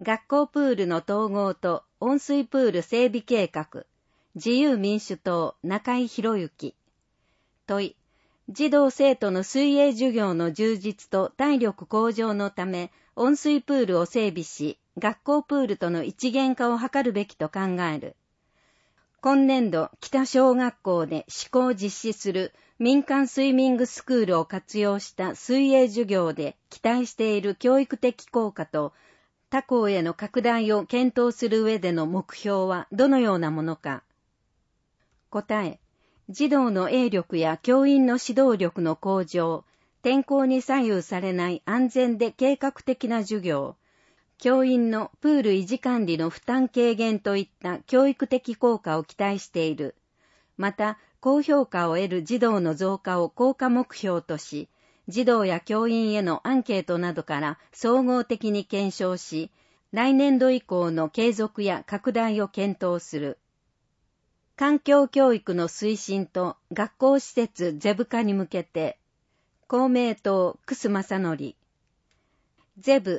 学校プールの統合と温水プール整備計画、自由民主党中井博之。問い、児童生徒の水泳授業の充実と体力向上のため、温水プールを整備し、学校プールとの一元化を図るべきと考える。今年度、北小学校で試行実施する民間スイミングスクールを活用した水泳授業で期待している教育的効果と、他校への拡大を検討する上での目標はどのようなものか。答え、児童の英力や教員の指導力の向上、天候に左右されない安全で計画的な授業、教員のプール維持管理の負担軽減といった教育的効果を期待している。また、高評価を得る児童の増加を効果目標とし、児童や教員へのアンケートなどから総合的に検証し、来年度以降の継続や拡大を検討する。環境教育の推進と学校施設ゼブ化に向けて、公明党楠正則。ゼブ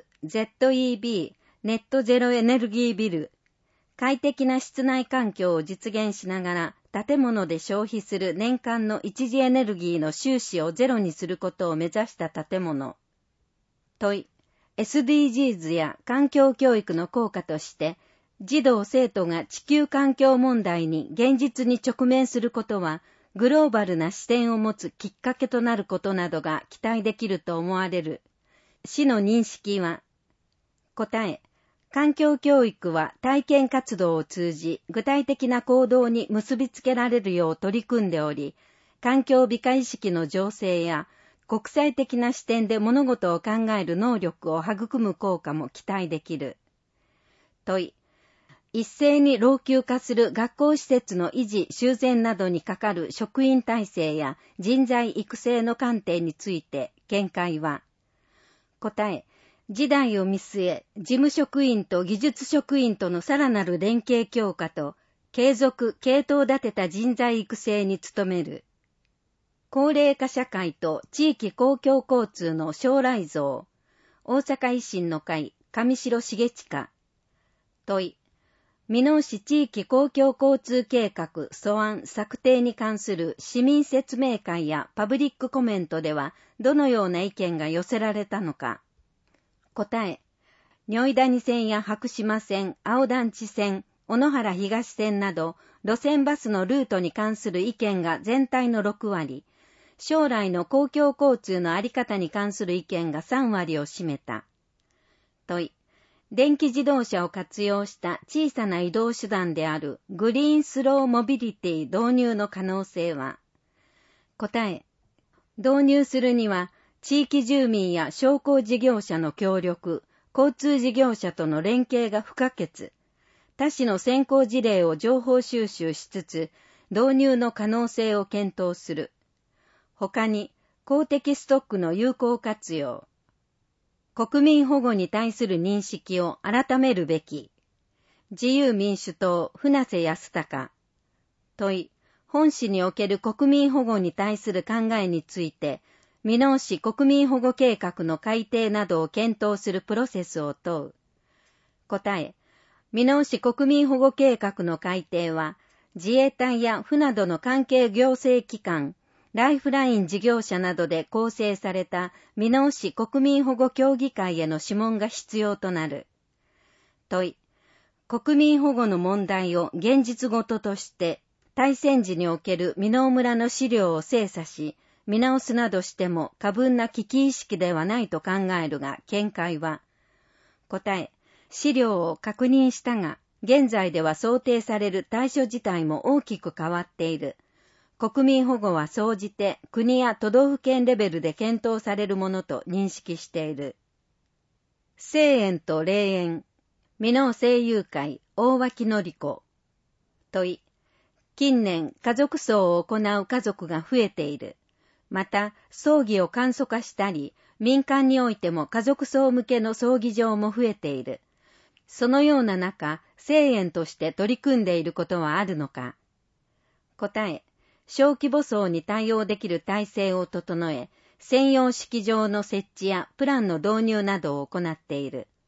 ZEB ネットゼロエネルギービル。快適な室内環境を実現しながら建物で消費する年間の一次エネルギーの収支をゼロにすることを目指した建物。問い、SDGs や環境教育の効果として、児童生徒が地球環境問題に現実に直面することは、グローバルな視点を持つきっかけとなることなどが期待できると思われる。市の認識は、答え、環境教育は体験活動を通じ具体的な行動に結びつけられるよう取り組んでおり、環境美化意識の醸成や国際的な視点で物事を考える能力を育む効果も期待できる。問い、一斉に老朽化する学校施設の維持・修繕などにかかる職員体制や人材育成の観点について見解は、答え、時代を見据え、事務職員と技術職員とのさらなる連携強化と、継続・系統立てた人材育成に努める。高齢化社会と地域公共交通の将来像。大阪維新の会、上白重親。問い、箕面市地域公共交通計画素案策定に関する市民説明会やパブリックコメントではどのような意見が寄せられたのか。答え、如意谷線や白島線、青団地線、小野原東線など路線バスのルートに関する意見が全体の6割、将来の公共交通のあり方に関する意見が3割を占めた。問い、電気自動車を活用した小さな移動手段であるグリーンスローモビリティ導入の可能性は。答え、導入するには地域住民や商工事業者の協力、交通事業者との連携が不可欠。他市の先行事例を情報収集しつつ、導入の可能性を検討する。他に、公的ストックの有効活用。国民保護に対する認識を改めるべき。自由民主党、船瀬康隆。問い、本市における国民保護に対する考えについて、箕面市国民保護計画の改定などを検討するプロセスを問う。答え、箕面市国民保護計画の改定は、自衛隊や府などの関係行政機関、ライフライン事業者などで構成された箕面市国民保護協議会への諮問が必要となる。問い、国民保護の問題を現実ごととして、大戦時における箕面村の資料を精査し、見直すなどしても過分な危機意識ではないと考えるが、見解は。答え、資料を確認したが、現在では想定される対処自体も大きく変わっている。国民保護は総じて国や都道府県レベルで検討されるものと認識している。聖園と霊園、箕面聖友会、大脇のり子。問い、近年家族葬を行う家族が増えている。また、葬儀を簡素化したり、民間においても家族葬向けの葬儀場も増えている。そのような中、聖園として取り組んでいることはあるのか。答え、小規模葬に対応できる体制を整え、専用式場の設置やプランの導入などを行っている。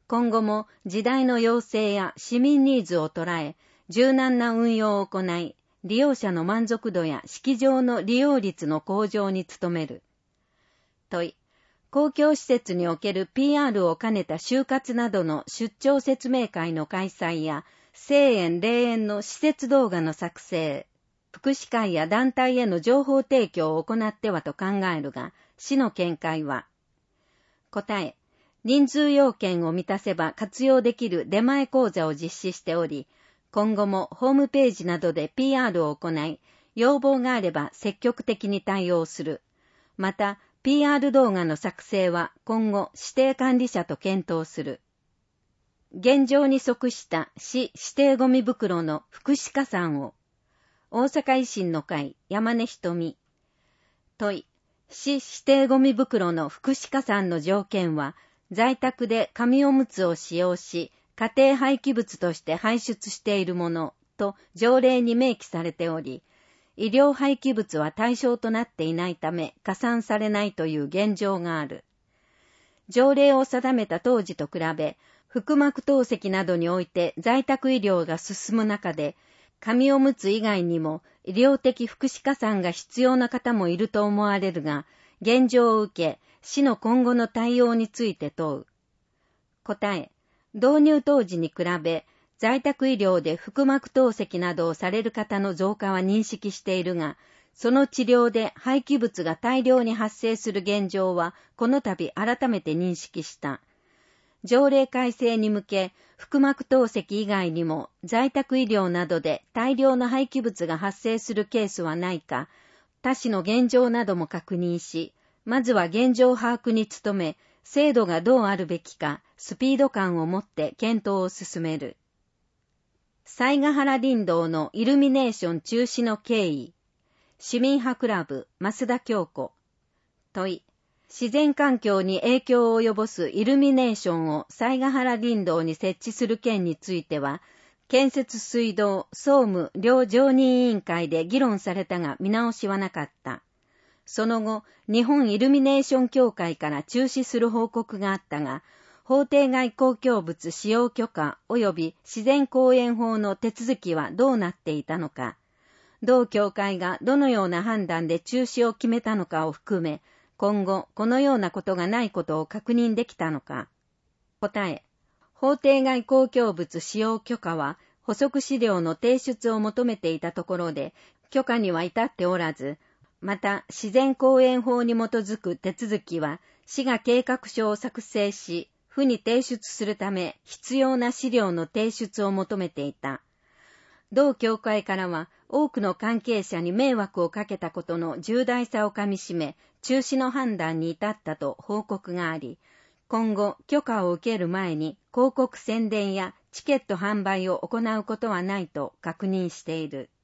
今後も時代の要請や市民ニーズを捉え、柔軟な運用を行い、利用者の満足度や式場の利用率の向上に努める。問い、公共施設における PR を兼ねた就活などの出張説明会の開催や、聖園霊園の施設動画の作成、福祉会や団体への情報提供を行ってはと考えるが、市の見解は、答え、人数要件を満たせば活用できる出前講座を実施しており、今後もホームページなどで PR を行い、要望があれば積極的に対応する。また、PR 動画の作成は今後指定管理者と検討する。現状に即した市指定ゴミ袋の福祉加算を、大阪維新の会山根瞳。問い、市指定ゴミ袋の福祉加算の条件は、在宅で紙おむつを使用し、家庭廃棄物として排出しているものと条例に明記されており、医療廃棄物は対象となっていないため加算されないという現状がある。条例を定めた当時と比べ、腹膜透析などにおいて在宅医療が進む中で、紙おむつ以外にも医療的福祉加算が必要な方もいると思われるが、現状を受け、市の今後の対応について問う。答え、導入当時に比べ、在宅医療で腹膜透析などをされる方の増加は認識しているが、その治療で廃棄物が大量に発生する現状は、この度改めて認識した。条例改正に向け、腹膜透析以外にも在宅医療などで大量の廃棄物が発生するケースはないか、他市の現状なども確認し、まずは現状把握に努め、制度がどうあるべきか、スピード感を持って検討を進める。犀ヶ原林道のイルミネーション中止の経緯。市民派クラブ、増田京子。問い。自然環境に影響を及ぼすイルミネーションを犀ヶ原林道に設置する件については、建設水道、総務両常任委員会で議論されたが見直しはなかった。その後、日本イルミネーション協会から中止する報告があったが、法定外公共物使用許可及び自然公園法の手続きはどうなっていたのか、同協会がどのような判断で中止を決めたのかを含め、今後このようなことがないことを確認できたのか。答え、法定外公共物使用許可は補足資料の提出を求めていたところで、許可には至っておらず、また自然公園法に基づく手続きは市が計画書を作成し、府に提出するため必要な資料の提出を求めていた。同協会からは多くの関係者に迷惑をかけたことの重大さをかみしめ、中止の判断に至ったと報告があり、今後許可を受ける前に広告宣伝やチケット販売を行うことはないと確認している。